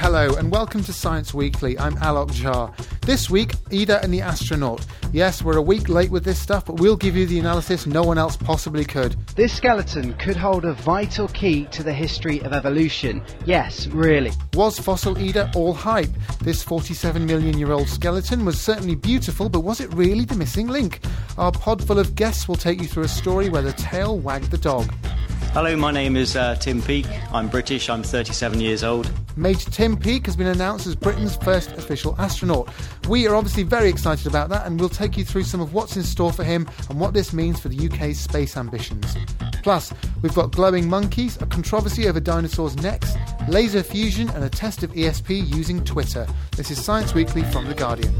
Hello and welcome to Science Weekly. I'm Alok Jha. This week, Ida and the astronaut. Yes, we're a week late with this stuff, but we'll give you the analysis no one else possibly could. This skeleton could hold a vital key to the history of evolution. Yes, really. Was fossil Ida all hype? This 47-million-year-old skeleton was certainly beautiful, but was it really the missing link? Our pod full of guests will take you through a story where the tail wagged the dog. Hello, my name is Tim Peake. I'm British, I'm 37 years old. Major Tim Peake has been announced as Britain's first official astronaut. We are obviously very excited about that, and we'll take you through some of what's in store for him and what this means for the UK's space ambitions. Plus, we've got glowing monkeys, a controversy over dinosaurs' necks, laser fusion and a test of ESP using Twitter. This is Science Weekly from The Guardian.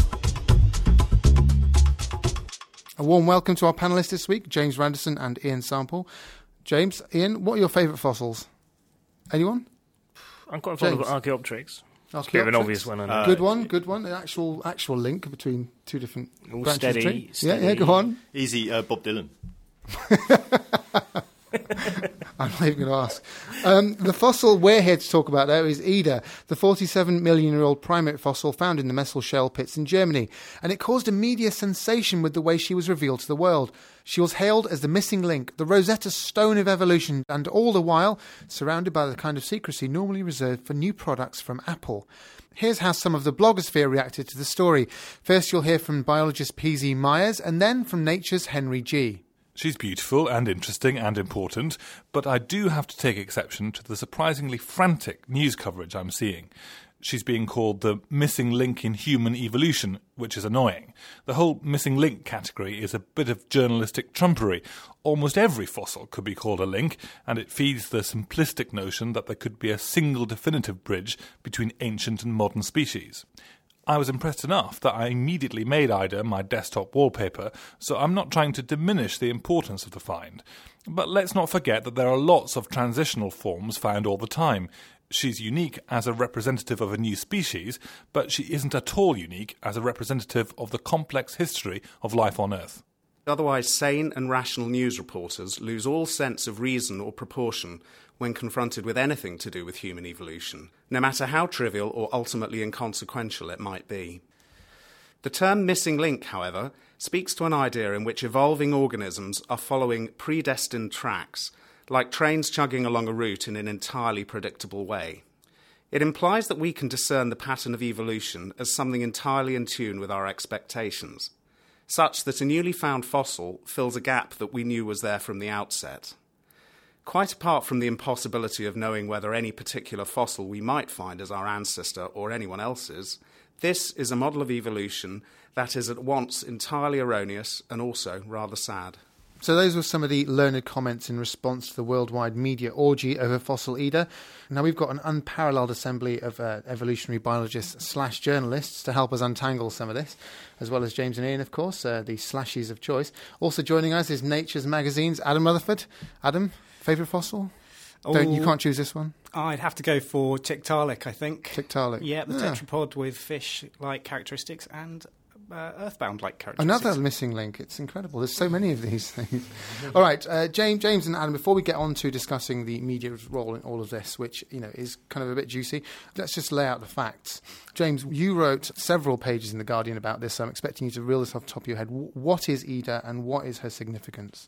A warm welcome to our panellists this week, James Randerson and Ian Sample. James, Ian, what are your favourite fossils? Anyone? I'm quite fond of Archaeopteryx. It's a bit of an obvious one, I know. Good one. The actual link between two different branches steady, of tree. steady. Yeah, go on. Easy, Bob Dylan. I'm not even going to ask. The fossil we're here to talk about, though, is Ida, the 47-million-year-old primate fossil found in the Messel shell pits in Germany. And it caused a media sensation with the way she was revealed to the world. She was hailed as the missing link, the Rosetta Stone of evolution, and all the while surrounded by the kind of secrecy normally reserved for new products from Apple. Here's how some of the blogosphere reacted to the story. First, you'll hear from biologist P.Z. Myers, and then from Nature's Henry G. She's beautiful and interesting and important, but I do have to take exception to the surprisingly frantic news coverage I'm seeing. She's being called the missing link in human evolution, which is annoying. The whole missing link category is a bit of journalistic trumpery. Almost every fossil could be called a link, and it feeds the simplistic notion that there could be a single definitive bridge between ancient and modern species. I was impressed enough that I immediately made Ida my desktop wallpaper, so I'm not trying to diminish the importance of the find. But let's not forget that there are lots of transitional forms found all the time. She's unique as a representative of a new species, but she isn't at all unique as a representative of the complex history of life on Earth. Otherwise sane and rational news reporters lose all sense of reason or proportion when confronted with anything to do with human evolution, no matter how trivial or ultimately inconsequential it might be. The term missing link, however, speaks to an idea in which evolving organisms are following predestined tracks, like trains chugging along a route in an entirely predictable way. It implies that we can discern the pattern of evolution as something entirely in tune with our expectations, such that a newly found fossil fills a gap that we knew was there from the outset. Quite apart from the impossibility of knowing whether any particular fossil we might find is our ancestor or anyone else's, this is a model of evolution that is at once entirely erroneous and also rather sad. So those were some of the learned comments in response to the worldwide media orgy over fossil Ida. Now we've got an unparalleled assembly of evolutionary biologists / journalists to help us untangle some of this, as well as James and Ian, of course, the slashies of choice. Also joining us is Nature's Magazine's Adam Rutherford. Adam, favourite fossil? You can't choose this one? I'd have to go for Tiktaalik, I think. Tiktaalik. Yeah, the tetrapod with fish-like characteristics and earthbound-like characteristics. Another missing link. It's incredible. There's so many of these things. All right, James and Adam, before we get on to discussing the media's role in all of this, which is kind of a bit juicy, let's just lay out the facts. James, you wrote several pages in The Guardian about this, so I'm expecting you to reel this off the top of your head. What is Ida and what is her significance?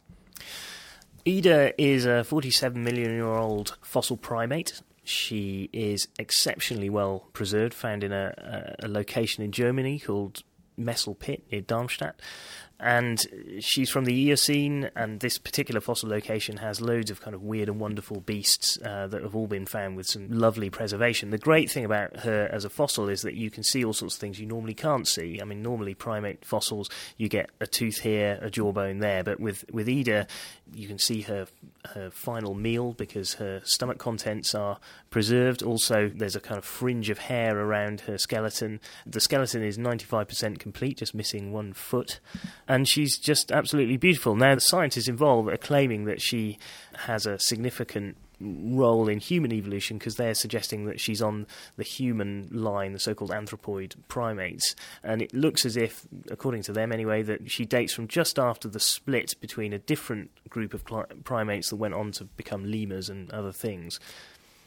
Ida is a 47-million-year-old fossil primate. She is exceptionally well preserved, found in a location in Germany called Messel Pit near Darmstadt. And she's from the Eocene, and this particular fossil location has loads of kind of weird and wonderful beasts that have all been found with some lovely preservation. The great thing about her as a fossil is that you can see all sorts of things you normally can't see. I mean, normally primate fossils, you get a tooth here, a jawbone there, but with Ida, you can see her final meal because her stomach contents are preserved. Also, there's a kind of fringe of hair around her skeleton. The skeleton is 95% complete, just missing one foot. And she's just absolutely beautiful. Now, the scientists involved are claiming that she has a significant role in human evolution because they're suggesting that she's on the human line, the so-called anthropoid primates. And it looks as if, according to them anyway, that she dates from just after the split between a different group of primates that went on to become lemurs and other things.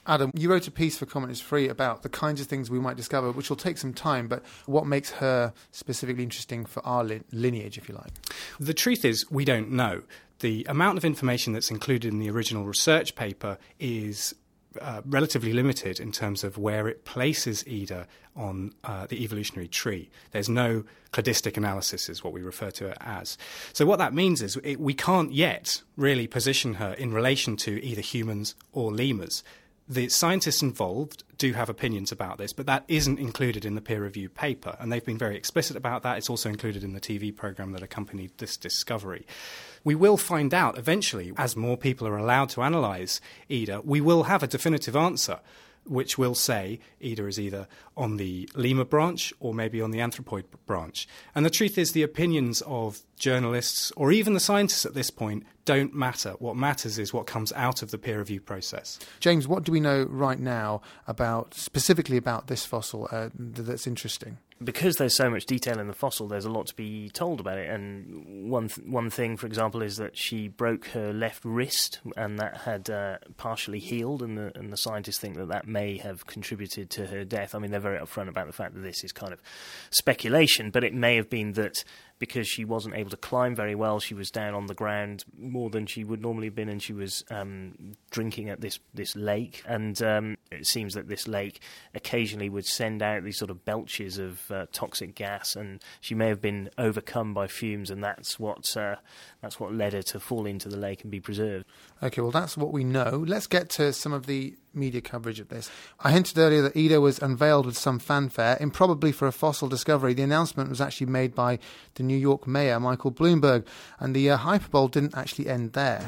Adam, you wrote a piece for Comment is Free about the kinds of things we might discover, which will take some time, but what makes her specifically interesting for our lineage, if you like? The truth is, we don't know. The amount of information that's included in the original research paper is relatively limited in terms of where it places Ida on the evolutionary tree. There's no cladistic analysis, is what we refer to it as. So what that means is we can't yet really position her in relation to either humans or lemurs. The scientists involved do have opinions about this, but that isn't included in the peer-reviewed paper, and they've been very explicit about that. It's also included in the TV programme that accompanied this discovery. We will find out eventually, as more people are allowed to analyse Ida, we will have a definitive answer, which will say Ida is either on the lemur branch or maybe on the anthropoid branch. And the truth is the opinions of journalists or even the scientists at this point don't matter. What matters is what comes out of the peer review process. James, what do we know right now specifically about this fossil that's interesting? Because there's so much detail in the fossil, there's a lot to be told about it. And one thing, for example, is that she broke her left wrist, and that had partially healed. And the scientists think that may have contributed to her death. I mean, they're very upfront about the fact that this is kind of speculation, but it may have been that because she wasn't able to climb very well, she was down on the ground more than she would normally have been, and she was drinking at this lake. And it seems that this lake occasionally would send out these sort of belches of toxic gas, and she may have been overcome by fumes, and that's what led her to fall into the lake and be preserved. Okay, well, that's what we know. Let's get to some of the media coverage of this. I hinted earlier that Ida was unveiled with some fanfare, improbably for a fossil discovery. The announcement was actually made by the New York mayor, Michael Bloomberg, and the hyperbole didn't actually end there.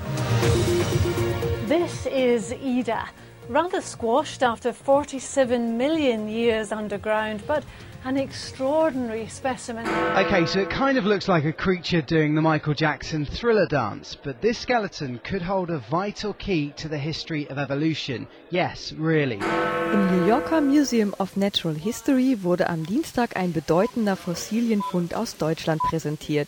This is Ida, rather squashed after 47 million years underground, but an extraordinary specimen. Okay, so it kind of looks like a creature doing the Michael Jackson Thriller dance, but this skeleton could hold a vital key to the history of evolution. Yes, really. Im New Yorker Museum of Natural History wurde am Dienstag ein bedeutender Fossilienfund aus Deutschland präsentiert.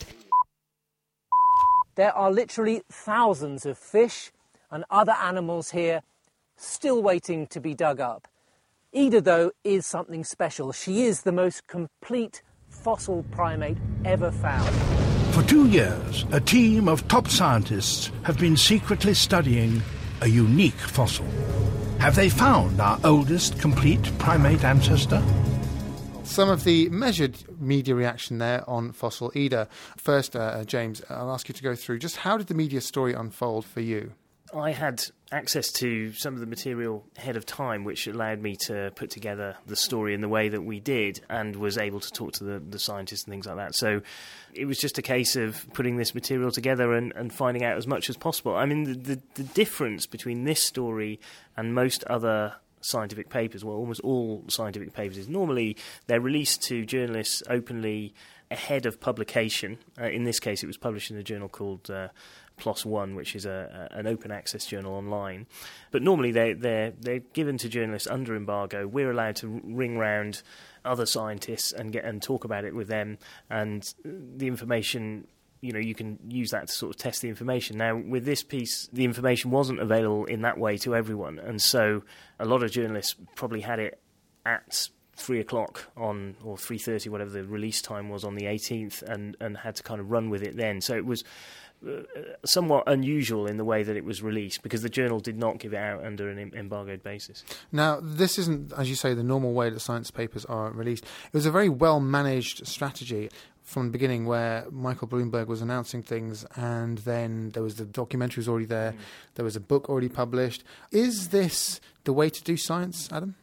There are literally thousands of fish and other animals here still waiting to be dug up. Ida, though, is something special. She is the most complete fossil primate ever found. For 2 years, a team of top scientists have been secretly studying a unique fossil. Have they found our oldest complete primate ancestor? Some of the measured media reaction there on fossil Ida. First, James, I'll ask you to go through just how did the media story unfold for you? I had access to some of the material ahead of time, which allowed me to put together the story in the way that we did, and was able to talk to the scientists and things like that. So it was just a case of putting this material together and finding out as much as possible. I mean, the difference between this story and most other scientific papers, well, almost all scientific papers, is normally they're released to journalists openly ahead of publication. In this case, it was published in a journal called PLOS ONE, which is an open access journal online. But normally they're given to journalists under embargo. We're allowed to ring round other scientists and talk about it with them, and the information, you can use that to sort of test the information. Now, with this piece, the information wasn't available in that way to everyone, and so a lot of journalists probably had it at 3 o'clock on, or 3:30, whatever the release time was on the 18th, and had to kind of run with it then. So it was somewhat unusual in the way that it was released, because the journal did not give it out under an embargoed basis. Now, this isn't, as you say, the normal way that science papers are released. It was a very well-managed strategy from the beginning, where Michael Bloomberg was announcing things, and then there was the documentary was already there, there was a book already published. Is this the way to do science, Adam?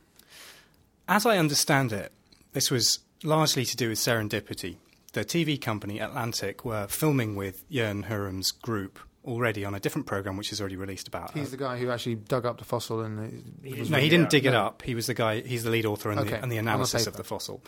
As I understand it, this was largely to do with serendipity. The TV company Atlantic were filming with Jörn Hurum's group already on a different programme which is already released about. He's the guy who actually dug up the fossil and... No, he didn't dig it up. He was the guy. He's the lead author and the analysis of the fossil.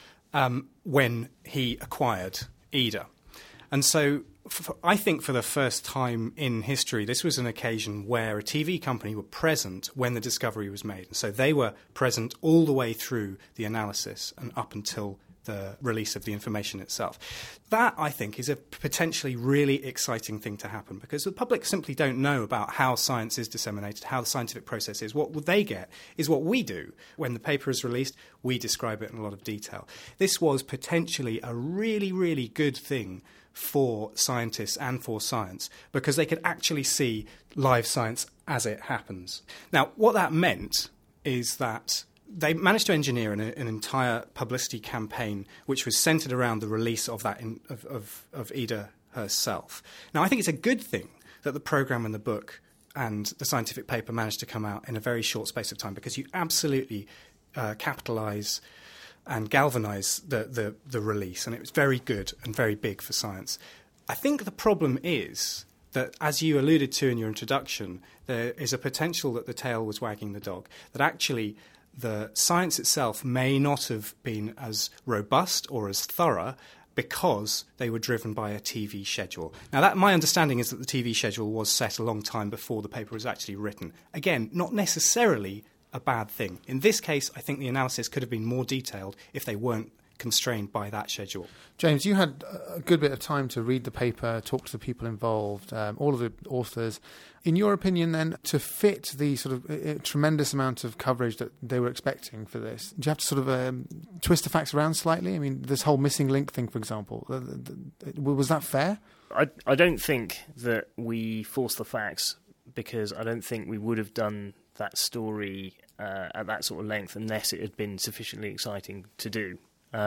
When he acquired Ida. And so I think for the first time in history, this was an occasion where a TV company were present when the discovery was made. And so they were present all the way through the analysis and up until the release of the information itself. That, I think, is a potentially really exciting thing to happen, because the public simply don't know about how science is disseminated, how the scientific process is. What they get is what we do. When the paper is released, we describe it in a lot of detail. This was potentially a really, really good thing for scientists and for science, because they could actually see live science as it happens. Now, what that meant is that they managed to engineer an entire publicity campaign which was centred around the release of that of Ida herself. Now, I think it's a good thing that the programme and the book and the scientific paper managed to come out in a very short space of time, because you absolutely capitalise and galvanise the release, and it was very good and very big for science. I think the problem is that, as you alluded to in your introduction, there is a potential that the tail was wagging the dog, that actually the science itself may not have been as robust or as thorough because they were driven by a TV schedule. Now, my understanding is that the TV schedule was set a long time before the paper was actually written. Again, not necessarily a bad thing. In this case, I think the analysis could have been more detailed if they weren't constrained by that schedule. James, you had a good bit of time to read the paper, talk to the people involved, all of the authors. In your opinion, then, to fit the sort of tremendous amount of coverage that they were expecting for this, do you have to sort of twist the facts around slightly? I mean, this whole missing link thing, for example, was that fair? I don't think that we forced the facts, because I don't think we would have done that story at that sort of length unless it had been sufficiently exciting to do.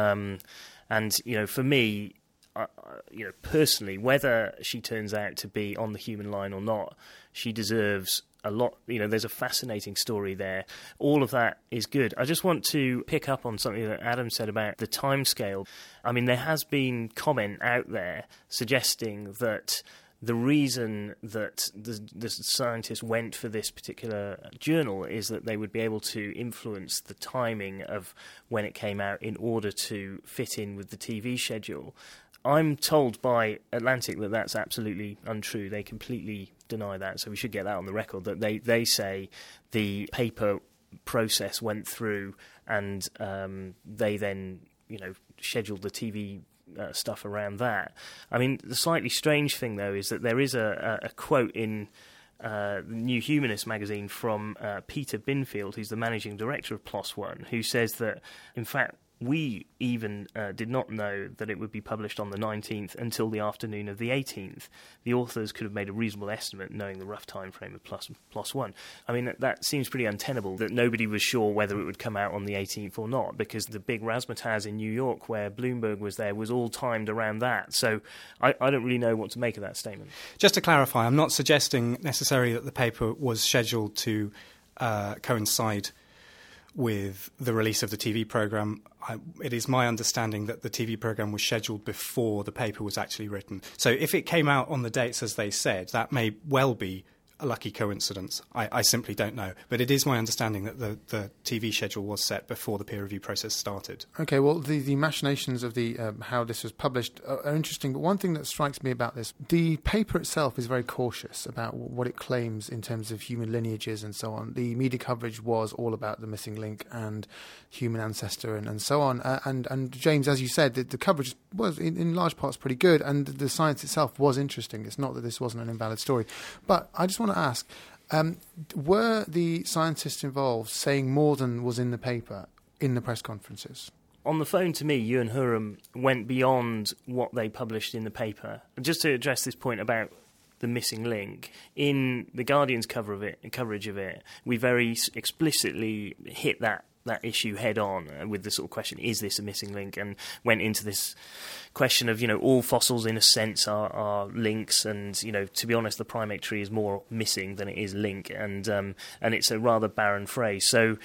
And, for me, personally, whether she turns out to be on the human line or not, she deserves a lot. There's a fascinating story there. All of that is good. I just want to pick up on something that Adam said about the timescale. I mean, there has been comment out there suggesting that the reason that the scientists went for this particular journal is that they would be able to influence the timing of when it came out in order to fit in with the TV schedule. I'm told by Atlantic that that's absolutely untrue. They completely deny that, so we should get that on the record, that they say the paper process went through and they then, scheduled the TV stuff around that. I mean, the slightly strange thing, though, is that there is a quote in the New Humanist magazine from Peter Binfield, who's the managing director of PLOS ONE, who says that, in fact, we even did not know that it would be published on the 19th until the afternoon of the 18th. The authors could have made a reasonable estimate knowing the rough time frame of PLOS ONE. I mean, that seems pretty untenable, that nobody was sure whether it would come out on the 18th or not, because the big razzmatazz in New York where Bloomberg was there was all timed around that. So I don't really know what to make of that statement. Just to clarify, I'm not suggesting necessarily that the paper was scheduled to coincide with the release of the TV programme. It is my understanding that the TV programme was scheduled before the paper was actually written. So if it came out on the dates as they said, that may well be a lucky coincidence. I simply don't know. But it is my understanding that the TV schedule was set before the peer review process started. Okay, well, the machinations of the how this was published are interesting, but one thing that strikes me about this, the paper itself is very cautious about what it claims in terms of human lineages and so on. The media coverage was all about the missing link and human ancestor and so on. And James, as you said, the coverage was in large parts pretty good, and the science itself was interesting. It's not that this wasn't an invalid story. But I just want to ask, were the scientists involved saying more than was in the paper in the press conferences? On the phone to me, Ewan Hurham went beyond what they published in the paper. Just to address this point about the missing link, in the Guardian's coverage of it, we very explicitly hit that issue head on with the sort of question, is this a missing link? And went into this question of, all fossils in a sense are links, and, to be honest, the primate tree is more missing than it is link, and it's a rather barren phrase. So,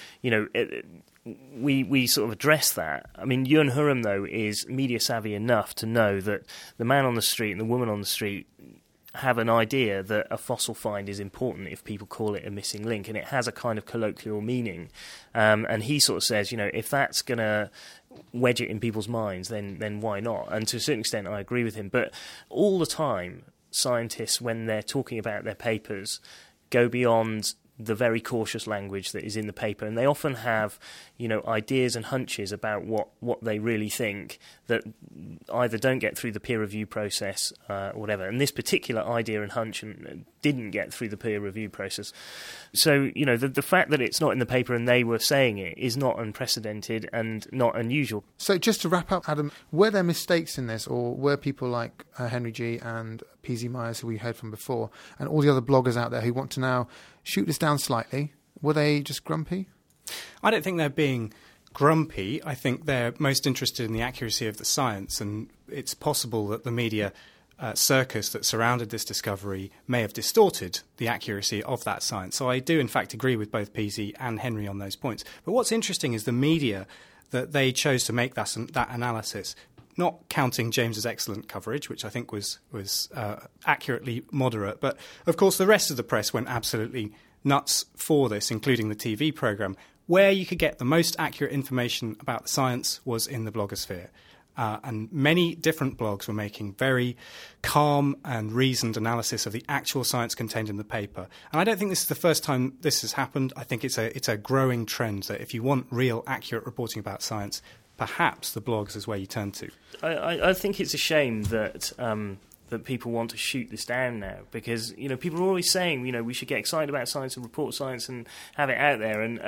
we sort of address that. I mean, Ewan Hurham, though, is media savvy enough to know that the man on the street and the woman on the street have an idea that a fossil find is important if people call it a missing link, and it has a kind of colloquial meaning. And he sort of says, if that's going to wedge it in people's minds, then why not? And to a certain extent, I agree with him. But all the time, scientists, when they're talking about their papers, go beyond the very cautious language that is in the paper, and they often have, ideas and hunches about what they really think that either don't get through the peer review process or whatever. And this particular idea and hunch didn't get through the peer review process. So, the fact that it's not in the paper and they were saying it is not unprecedented and not unusual. So just to wrap up, Adam, were there mistakes in this, or were people like Henry G and PZ Myers, who we heard from before, and all the other bloggers out there who want to now shoot this down slightly, were they just grumpy? I don't think they're being grumpy. I think they're most interested in the accuracy of the science, and it's possible that the media circus that surrounded this discovery may have distorted the accuracy of that science. So I do, in fact, agree with both PZ and Henry on those points. But what's interesting is the media, that they chose to make that analysis, not counting James's excellent coverage, which I think was accurately moderate. But, of course, the rest of the press went absolutely nuts for this, including the TV programme. Where you could get the most accurate information about the science was in the blogosphere. And many different blogs were making very calm and reasoned analysis of the actual science contained in the paper. And I don't think this is the first time this has happened. I think it's a growing trend that if you want real, accurate reporting about science, perhaps the blogs is where you turn to. I think it's a shame that that people want to shoot this down now, because people are always saying we should get excited about science and report science and have it out there, and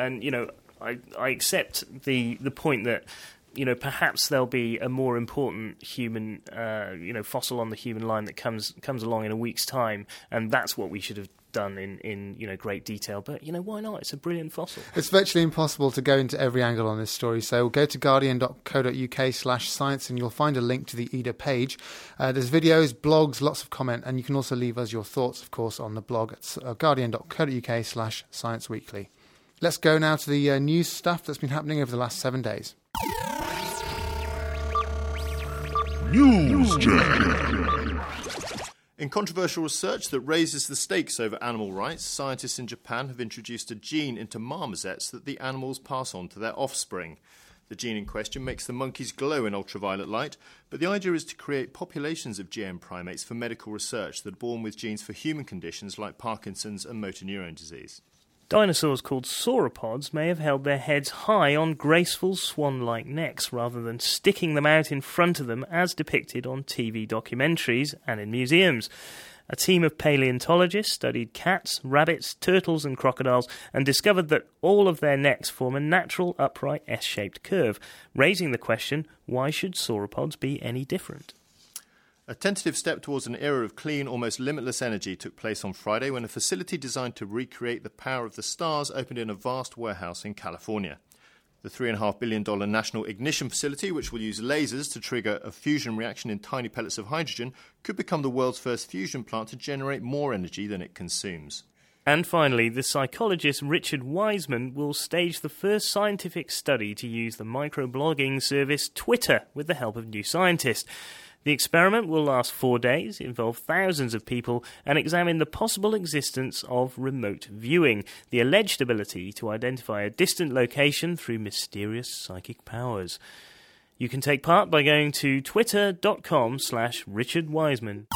I accept the point that perhaps there'll be a more important human fossil on the human line that comes along in a week's time, and that's what we should have done in great detail. But why not? It's a brilliant fossil. It's virtually impossible to go into every angle on this story, so go to guardian.co.uk/science and you'll find a link to the EIDA page. There's videos, blogs, lots of comment, and you can also leave us your thoughts, of course, on the blog at guardian.co.uk/science weekly. Let's go now to the news stuff that's been happening over the last 7 days. News Jam. In controversial research that raises the stakes over animal rights, scientists in Japan have introduced a gene into marmosets that the animals pass on to their offspring. The gene in question makes the monkeys glow in ultraviolet light, but the idea is to create populations of GM primates for medical research that are born with genes for human conditions like Parkinson's and motor neurone disease. Dinosaurs called sauropods may have held their heads high on graceful swan-like necks rather than sticking them out in front of them as depicted on TV documentaries and in museums. A team of paleontologists studied cats, rabbits, turtles and crocodiles and discovered that all of their necks form a natural upright S-shaped curve, raising the question, why should sauropods be any different? A tentative step towards an era of clean, almost limitless energy took place on Friday when a facility designed to recreate the power of the stars opened in a vast warehouse in California. The $3.5 billion National Ignition Facility, which will use lasers to trigger a fusion reaction in tiny pellets of hydrogen, could become the world's first fusion plant to generate more energy than it consumes. And finally, the psychologist Richard Wiseman will stage the first scientific study to use the microblogging service Twitter with the help of New Scientist. The experiment will last 4 days, involve thousands of people, and examine the possible existence of remote viewing, the alleged ability to identify a distant location through mysterious psychic powers. You can take part by going to twitter.com/Richard Wiseman.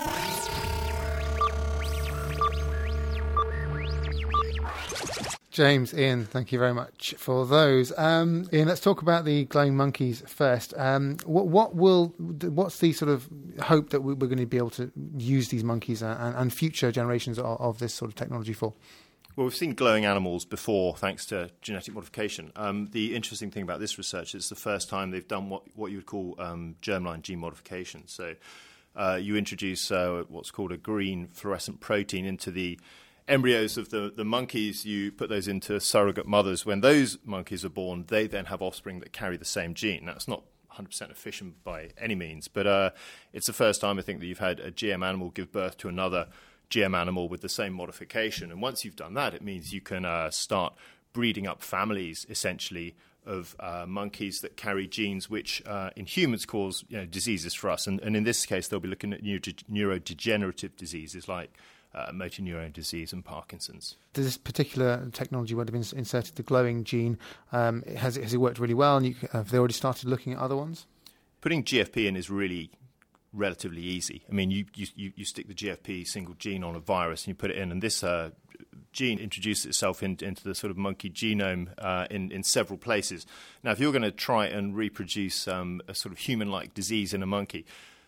James, Ian, thank you very much for those. Ian, let's talk about the glowing monkeys first. What's the sort of hope that we're going to be able to use these monkeys and future generations of this sort of technology for? Well, we've seen glowing animals before, thanks to genetic modification. The interesting thing about this research is it's the first time they've done what you would call germline gene modification. So you introduce what's called a green fluorescent protein into the embryos of the monkeys. You put those into surrogate mothers. When those monkeys are born, they then have offspring that carry the same gene. That's not 100% efficient by any means, but it's the first time I think that you've had a GM animal give birth to another GM animal with the same modification. And once you've done that, it means you can start breeding up families, essentially, of monkeys that carry genes which in humans cause diseases for us. And in this case, they'll be looking at neurodegenerative diseases like motor neurone disease and Parkinson's. This particular technology would have been inserted the glowing gene. Has it worked really well, and have they already started looking at other ones? Putting GFP in is really relatively easy. I mean, you stick the GFP single gene on a virus and you put it in, and this gene introduced itself into the sort of monkey genome in several places. Now, if you're going to try and reproduce a sort of human-like disease in a monkey,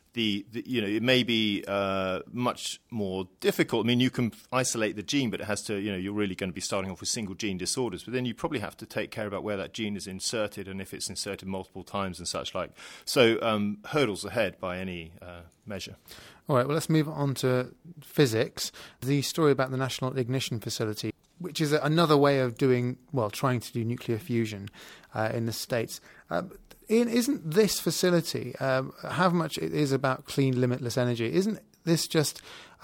it may be much more difficult. I mean, you can isolate the gene, but it has to, you're really going to be starting off with single gene disorders. But then you probably have to take care about where that gene is inserted and if it's inserted multiple times and such like. So hurdles ahead by any measure. All right, well, let's move on to physics. The story about the National Ignition Facility, which is another way of trying to do nuclear fusion in the States. Ian, isn't this facility, how much it is about clean, limitless energy, isn't this just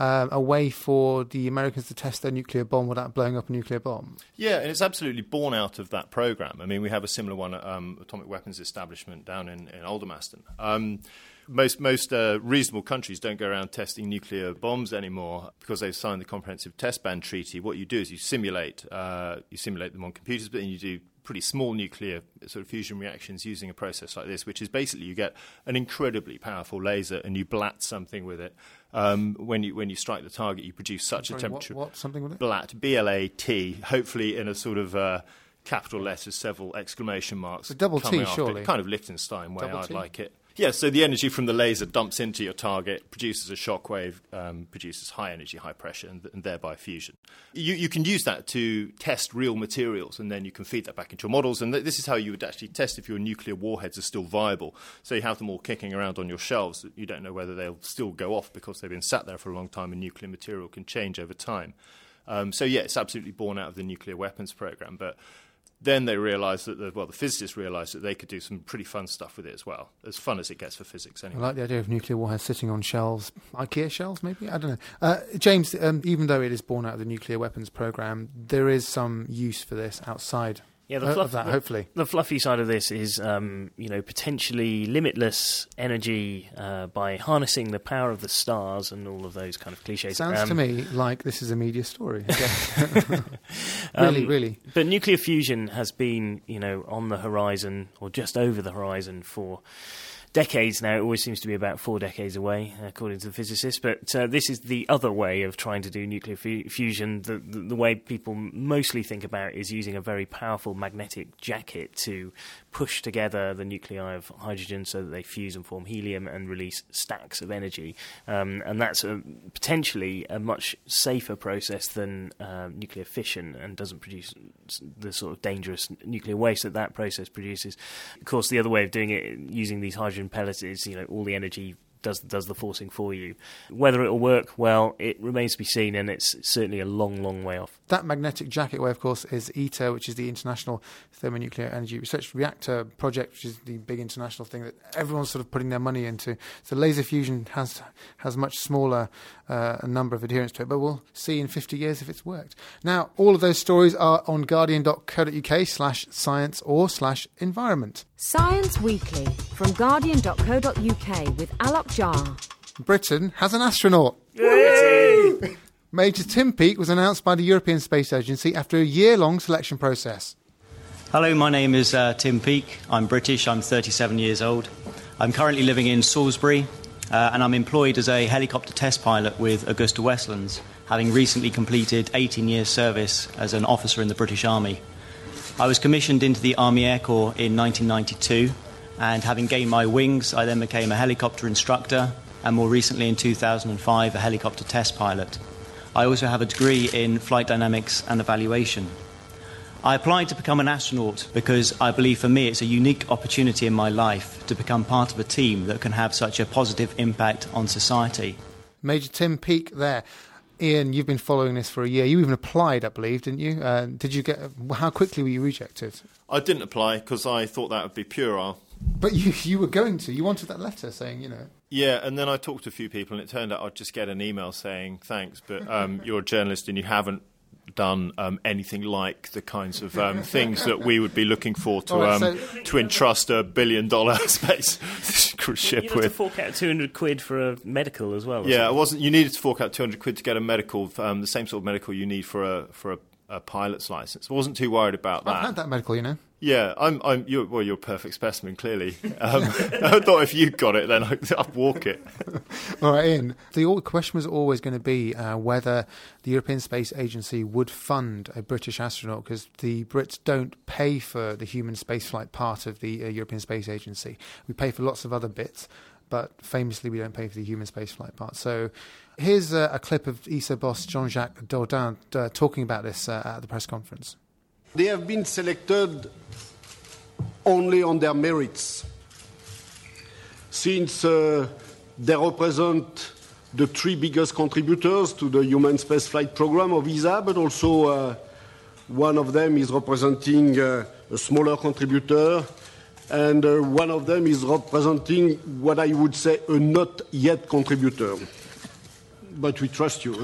a way for the Americans to test their nuclear bomb without blowing up a nuclear bomb? Yeah, and it's absolutely born out of that program. I mean, we have a similar one at Atomic Weapons Establishment down in Aldermaston. Most reasonable countries don't go around testing nuclear bombs anymore because they've signed the Comprehensive Test Ban Treaty. What you do is you simulate them on computers, but then you do pretty small nuclear sort of fusion reactions using a process like this, which is basically you get an incredibly powerful laser and you blat something with it. When you strike the target, you produce such a temperature. What something with it? Blat, B-L-A-T, hopefully in a sort of capital letters, several exclamation marks. It's a double T, surely. Kind of Liechtenstein way, I'd T? like it. Yeah, so the energy from the laser dumps into your target, produces a shockwave, produces high energy, high pressure, and thereby fusion. You can use that to test real materials, and then you can feed that back into your models. And this is how you would actually test if your nuclear warheads are still viable. So you have them all kicking around on your shelves. You don't know whether they'll still go off because they've been sat there for a long time, and nuclear material can change over time. It's absolutely born out of the nuclear weapons program, but then they realised that the physicists realised that they could do some pretty fun stuff with it as well. As fun as it gets for physics, anyway. I like the idea of nuclear warheads sitting on shelves, IKEA shelves, maybe. I don't know. James, even though it is born out of the nuclear weapons program, there is some use for this outside. Yeah, hopefully. The fluffy side of this is, potentially limitless energy by harnessing the power of the stars and all of those kind of cliches. Sounds to me like this is a media story. Really. But nuclear fusion has been, on the horizon or just over the horizon for decades now. It always seems to be about 4 decades away, according to the physicists. But this is the other way of trying to do nuclear fusion. The way people mostly think about it is using a very powerful magnetic jacket to push together the nuclei of hydrogen so that they fuse and form helium and release stacks of energy. And that's potentially a much safer process than nuclear fission and doesn't produce the sort of dangerous nuclear waste that process produces. Of course, the other way of doing it, using these hydrogen pellets, is all the energy does the forcing for you. Whether it'll work, well, it remains to be seen, and it's certainly a long, long way off. That magnetic jacket way, of course, is ITER, which is the International Thermonuclear Energy Research Reactor Project, which is the big international thing that everyone's sort of putting their money into. So laser fusion has much smaller number of adherents to it, but we'll see in 50 years if it's worked. Now, all of those stories are on guardian.co.uk/science or /environment. Science Weekly from guardian.co.uk with Alok Jha. Britain has an astronaut. Yay! Major Tim Peake was announced by the European Space Agency after a year-long selection process. Hello, my name is Tim Peake. I'm British. I'm 37 years old. I'm currently living in Salisbury, and I'm employed as a helicopter test pilot with Augusta Westlands, having recently completed 18 years service as an officer in the British Army. I was commissioned into the Army Air Corps in 1992, and having gained my wings, I then became a helicopter instructor, and more recently in 2005, a helicopter test pilot. I also have a degree in flight dynamics and evaluation. I applied to become an astronaut because I believe for me it's a unique opportunity in my life to become part of a team that can have such a positive impact on society. Major Tim Peake there. Ian, you've been following this for a year. You even applied, I believe, didn't you? Did you how quickly were you rejected? I didn't apply because I thought that would be puerile. But you were going to. You wanted that letter saying, Yeah, and then I talked to a few people, and it turned out I'd just get an email saying, thanks, but you're a journalist and you haven't done anything like the kinds of things that we would be looking for to entrust $1 billion space ship with. You had to fork out £200 for a medical as well. Yeah, it wasn't. You needed to fork out £200 to get a medical, the same sort of medical you need for a pilot's license. I wasn't too worried about that. I've had that medical, Yeah, you're a perfect specimen, clearly. I thought if you got it, then I'd walk it. All right, Ian. The question was always going to be whether the European Space Agency would fund a British astronaut, because the Brits don't pay for the human spaceflight part of the European Space Agency. We pay for lots of other bits, but famously we don't pay for the human spaceflight part. So here's a clip of ESA boss Jean-Jacques Dordain talking about this at the press conference. They have been selected only on their merits, since they represent the three biggest contributors to the human spaceflight program of ESA, but also one of them is representing a smaller contributor, and one of them is representing what I would say a not yet contributor. But we trust you.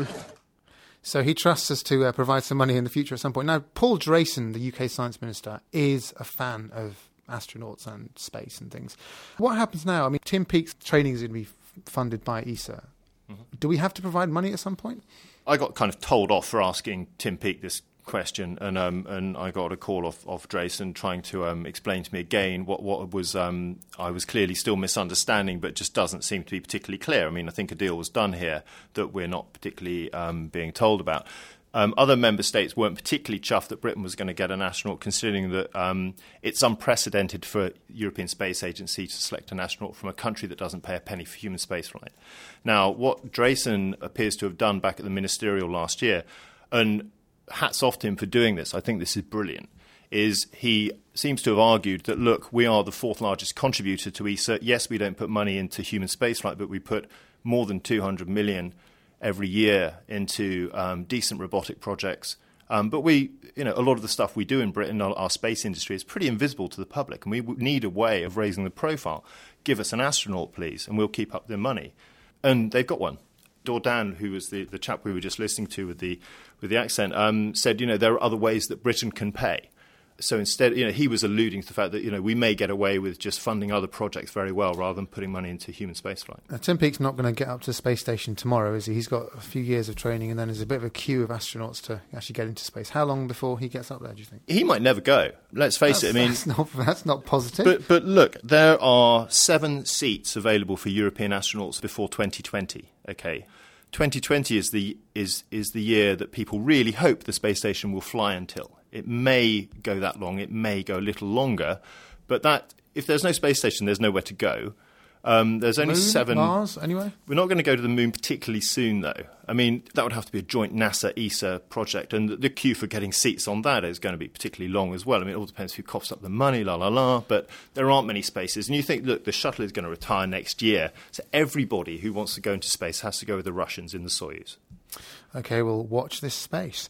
So he trusts us to provide some money in the future at some point. Now, Paul Drayson, the UK Science Minister, is a fan of astronauts and space and things. What happens now? I mean, Tim Peake's training is going to be funded by ESA. Mm-hmm. Do we have to provide money at some point? I got kind of told off for asking Tim Peake this question, and I got a call off Drayson trying to explain to me again what was I was clearly still misunderstanding, but just doesn't seem to be particularly clear. I mean, I think a deal was done here that we're not particularly being told about. Other member states weren't particularly chuffed that Britain was going to get an astronaut, considering that it's unprecedented for European Space Agency to select an astronaut from a country that doesn't pay a penny for human spaceflight. Now, what Drayson appears to have done back at the ministerial last year, and hats off to him for doing this, I think this is brilliant, is he seems to have argued that, look, we are the fourth largest contributor to ESA. Yes, we don't put money into human spaceflight, but we put more than 200 million every year into decent robotic projects. But we, a lot of the stuff we do in Britain, our space industry, is pretty invisible to the public, and we need a way of raising the profile. Give us an astronaut, please, and we'll keep up the money. And they've got one. Dordain, who was the chap we were just listening to with the accent, said, there are other ways that Britain can pay. So instead, he was alluding to the fact that, we may get away with just funding other projects very well rather than putting money into human spaceflight. Tim Peake's not going to get up to the space station tomorrow, is he? He's got a few years of training, and then there's a bit of a queue of astronauts to actually get into space. How long before he gets up there, do you think? He might never go. Let's face it. I mean, that's not positive. But look, there are 7 seats available for European astronauts before 2020. Okay. 2020 is the year that people really hope the space station will fly until. It may go that long, it may go a little longer, but that if there's no space station, there's nowhere to go. There's only Moon, 7... Mars, anyway? We're not going to go to the moon particularly soon, though. I mean, that would have to be a joint NASA-ESA project, and the queue for getting seats on that is going to be particularly long as well. I mean, it all depends who coughs up the money, but there aren't many spaces. And you think, look, the shuttle is going to retire next year, so everybody who wants to go into space has to go with the Russians in the Soyuz. OK, we'll watch this space.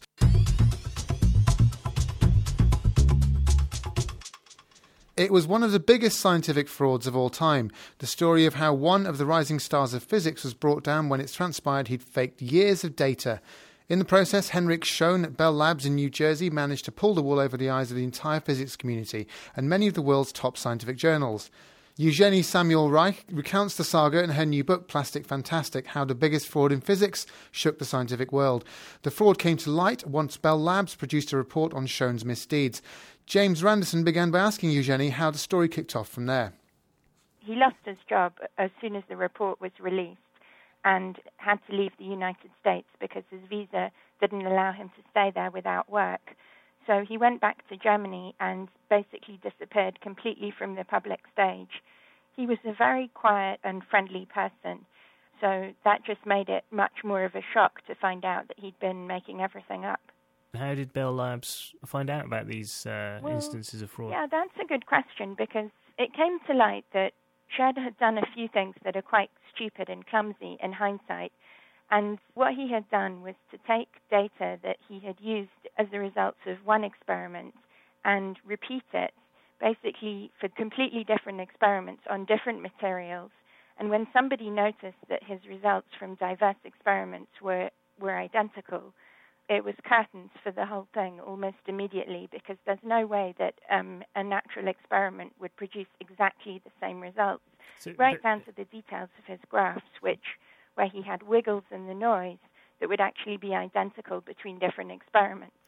It was one of the biggest scientific frauds of all time, the story of how one of the rising stars of physics was brought down when it's transpired he'd faked years of data. In the process, Henrik Schoen at Bell Labs in New Jersey managed to pull the wool over the eyes of the entire physics community and many of the world's top scientific journals. Eugenie Samuel Reich recounts the saga in her new book, Plastic Fantastic, How the Biggest Fraud in Physics Shook the Scientific World. The fraud came to light once Bell Labs produced a report on Schoen's misdeeds. James Randerson began by asking Eugenie how the story kicked off from there. He lost his job as soon as the report was released and had to leave the United States because his visa didn't allow him to stay there without work. So he went back to Germany and basically disappeared completely from the public stage. He was a very quiet and friendly person, so that just made it much more of a shock to find out that he'd been making everything up. How did Bell Labs find out about these instances of fraud? Yeah, that's a good question, because it came to light that Schoen had done a few things that are quite stupid and clumsy in hindsight. And what he had done was to take data that he had used as the results of one experiment and repeat it, basically for completely different experiments on different materials. And when somebody noticed that his results from diverse experiments were identical, it was curtains for the whole thing almost immediately, because there's no way that a natural experiment would produce exactly the same results, down to the details of his graphs, where he had wiggles in the noise that would actually be identical between different experiments.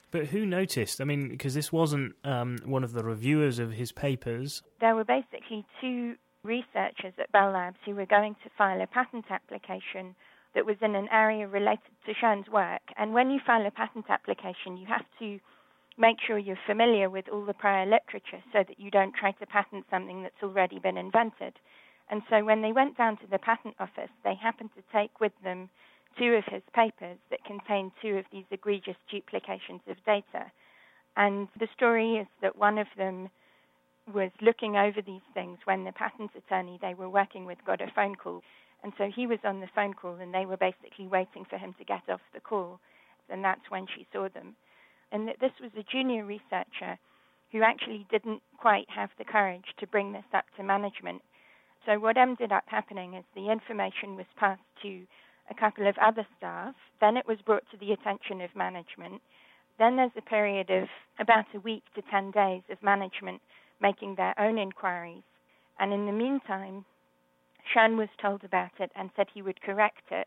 But who noticed? I mean, because this wasn't one of the reviewers of his papers. There were basically two researchers at Bell Labs who were going to file a patent application that was in an area related to Schoen's work. And when you file a patent application, you have to make sure you're familiar with all the prior literature so that you don't try to patent something that's already been invented. And so when they went down to the patent office, they happened to take with them two of his papers that contained two of these egregious duplications of data. And the story is that one of them was looking over these things when the patent attorney they were working with got a phone call. And so he was on the phone call and they were basically waiting for him to get off the call. And that's when she saw them. And this was a junior researcher who actually didn't quite have the courage to bring this up to management. So what ended up happening is the information was passed to a couple of other staff. Then it was brought to the attention of management. Then there's a period of about a week to 10 days of management making their own inquiries. And in the meantime, Schoen was told about it and said he would correct it.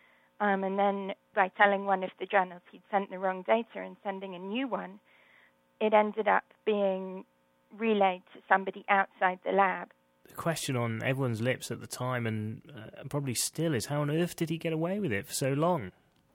And then by telling one of the journals he'd sent the wrong data and sending a new one, it ended up being relayed to somebody outside the lab. The question on everyone's lips at the time, and probably still, is how on earth did he get away with it for so long?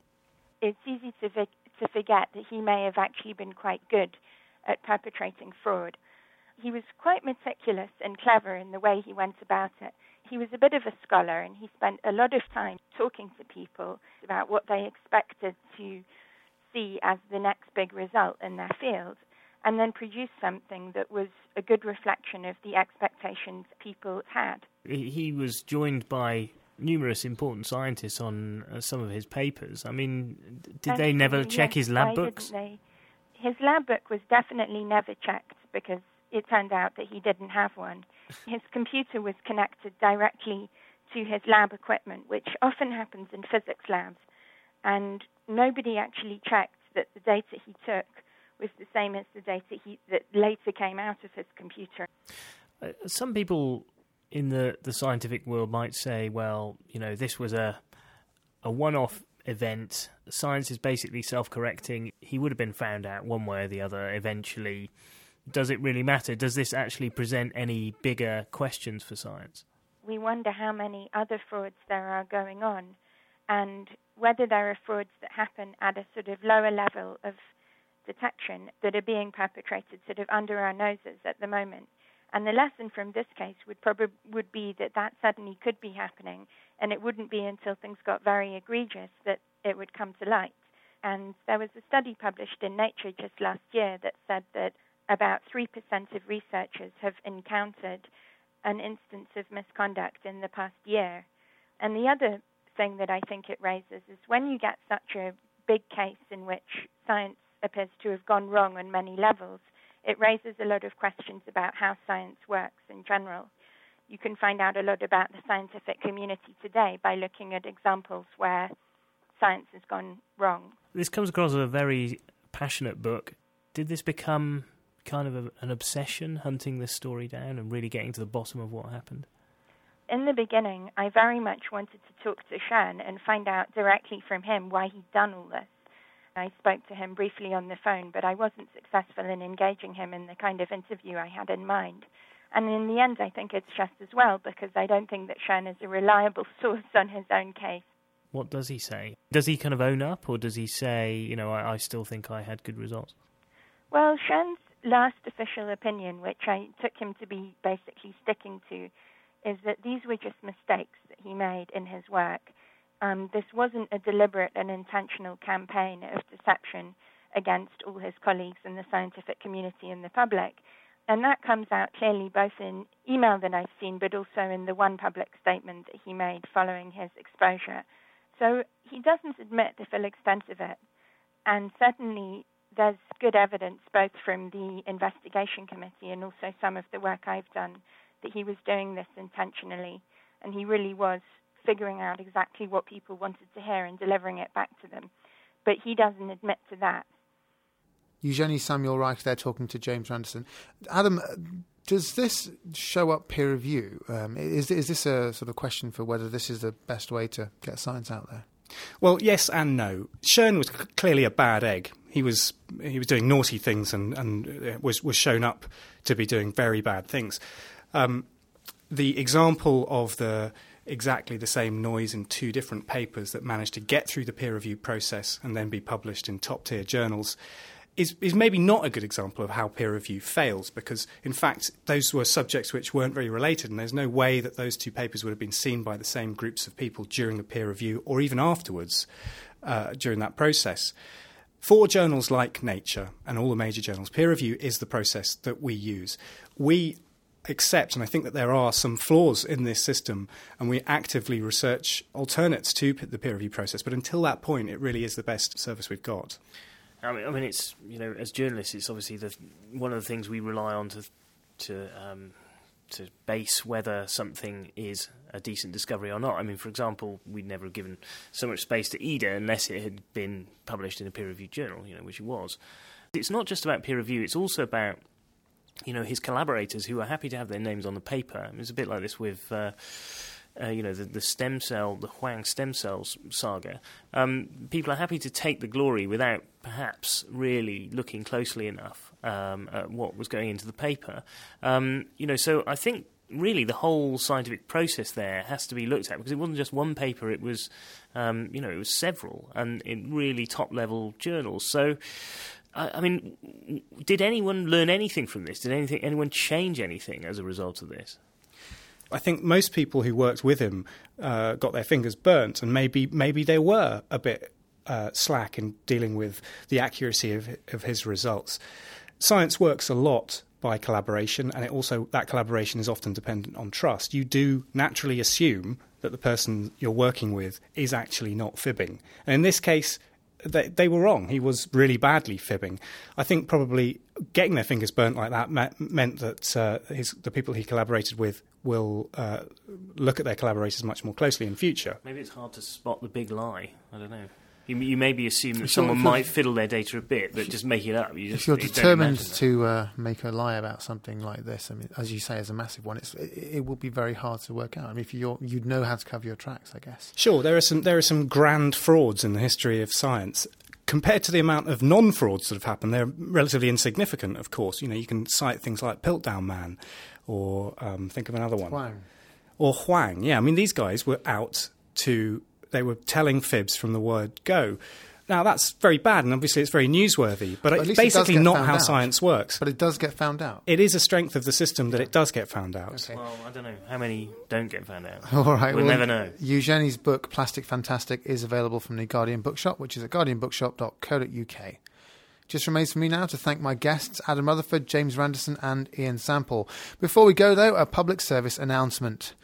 It's easy to forget that he may have actually been quite good at perpetrating fraud. He was quite meticulous and clever in the way he went about it. He was a bit of a scholar, and he spent a lot of time talking to people about what they expected to see as the next big result in their field, and then produced something that was a good reflection of the expectations people had. He was joined by numerous important scientists on some of his papers. I mean, did they never check his lab books? Didn't they? His lab book was definitely never checked because it turned out that he didn't have one. His computer was connected directly to his lab equipment, which often happens in physics labs, and nobody actually checked that the data he took was the same as the data that later came out of his computer. Some people in the scientific world might say, well, you know, this was a one-off event. Science is basically self-correcting. He would have been found out one way or the other eventually. Does it really matter? Does this actually present any bigger questions for science? We wonder how many other frauds there are going on and whether there are frauds that happen at a sort of lower level of detection that are being perpetrated sort of under our noses at the moment. And the lesson from this case would be that suddenly could be happening, and it wouldn't be until things got very egregious that it would come to light. And there was a study published in Nature just last year that said that about 3% of researchers have encountered an instance of misconduct in the past year. And the other thing that I think it raises is when you get such a big case in which science appears to have gone wrong on many levels, it raises a lot of questions about how science works in general. You can find out a lot about the scientific community today by looking at examples where science has gone wrong. This comes across as a very passionate book. Did this become kind of an obsession, hunting this story down and really getting to the bottom of what happened? In the beginning, I very much wanted to talk to Schoen and find out directly from him why he'd done all this. I spoke to him briefly on the phone, but I wasn't successful in engaging him in the kind of interview I had in mind. And in the end, I think it's just as well, because I don't think that Schoen is a reliable source on his own case. What does he say? Does he kind of own up, or does he say, you know, I still think I had good results? Well, Schoen's last official opinion, which I took him to be basically sticking to, is that these were just mistakes that he made in his work. This wasn't a deliberate and intentional campaign of deception against all his colleagues in the scientific community and the public. And that comes out clearly both in email that I've seen, but also in the one public statement that he made following his exposure. So he doesn't admit the full extent of it. And certainly there's good evidence, both from the investigation committee and also some of the work I've done, that he was doing this intentionally. And he really was figuring out exactly what people wanted to hear and delivering it back to them. But he doesn't admit to that. Eugenie Samuel-Reich there talking to James Randerson. Adam, does this show up peer review? Is this a sort of question for whether this is the best way to get science out there? Well, yes and no. Schoen was clearly a bad egg. he was doing naughty things and was shown up to be doing very bad things. The example of exactly the same noise in two different papers that managed to get through the peer review process and then be published in top-tier journals is maybe not a good example of how peer review fails, because, in fact, those were subjects which weren't very related, and there's no way that those two papers would have been seen by the same groups of people during the peer review or even afterwards during that process. For journals like Nature and all the major journals, peer review is the process that we use. We accept, and I think that there are some flaws in this system, and we actively research alternates to the peer review process. But until that point, it really is the best service we've got. I mean, it's, as journalists, it's obviously one of the things we rely on to base whether something is a decent discovery or not. I mean, for example, we'd never have given so much space to Ida unless it had been published in a peer-reviewed journal, which it was. It's not just about peer review; it's also about his collaborators who are happy to have their names on the paper. I mean, it's a bit like this with, the Huang stem cells saga. People are happy to take the glory without perhaps really looking closely enough at what was going into the paper. So I think really the whole scientific process there has to be looked at, because it wasn't just one paper; it was, it was several, and in really top-level journals. So. I mean, did anyone learn anything from this? Did anyone change anything as a result of this? I think most people who worked with him got their fingers burnt, and maybe they were a bit slack in dealing with the accuracy of his results. Science works a lot by collaboration, and that collaboration is often dependent on trust. You do naturally assume that the person you're working with is actually not fibbing. And in this case, they were wrong. He was really badly fibbing. I think probably getting their fingers burnt like that meant that the people he collaborated with will look at their collaborators much more closely in future. Maybe it's hard to spot the big lie. I don't know. You maybe assume that someone might fiddle their data a bit, but just make it up. If you're determined to make a lie about something like this, I mean, as you say, as a massive one, it will be very hard to work out. I mean, if you'd know how to cover your tracks, I guess. Sure, there are some grand frauds in the history of science. Compared to the amount of non-frauds that have happened, they're relatively insignificant, of course. You can cite things like Piltdown Man, or think of another one. Huang. Or Huang, yeah. I mean, these guys were they were telling fibs from the word go. Now, that's very bad, and obviously it's very newsworthy, but it's basically not how science works. But it does get found out. It is a strength of the system that it does get found out. Okay. Well, I don't know how many don't get found out. All right, we'll never know. Eugénie's book, Plastic Fantastic, is available from the Guardian Bookshop, which is at guardianbookshop.co.uk. Just remains for me now to thank my guests, Adam Rutherford, James Randerson and Ian Sample. Before we go, though, a public service announcement.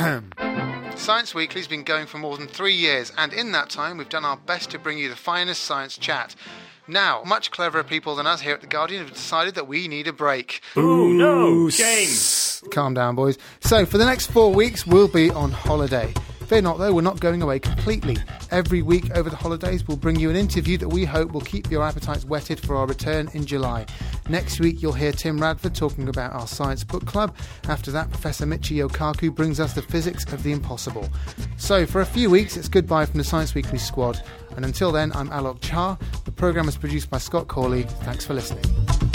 Science Weekly's been going for more than 3 years, and in that time we've done our best to bring you the finest science chat. Now, much cleverer people than us here at The Guardian have decided that we need a break. Ooh, no, James! Calm down, boys. So, for the next 4 weeks, we'll be on holiday. Fear not, though, we're not going away completely. Every week over the holidays, we'll bring you an interview that we hope will keep your appetites whetted for our return in July. Next week, you'll hear Tim Radford talking about our Science Book Club. After that, Professor Michio Kaku brings us the physics of the impossible. So, for a few weeks, it's goodbye from the Science Weekly squad. And until then, I'm Alok Char. The programme is produced by Scott Corley. Thanks for listening.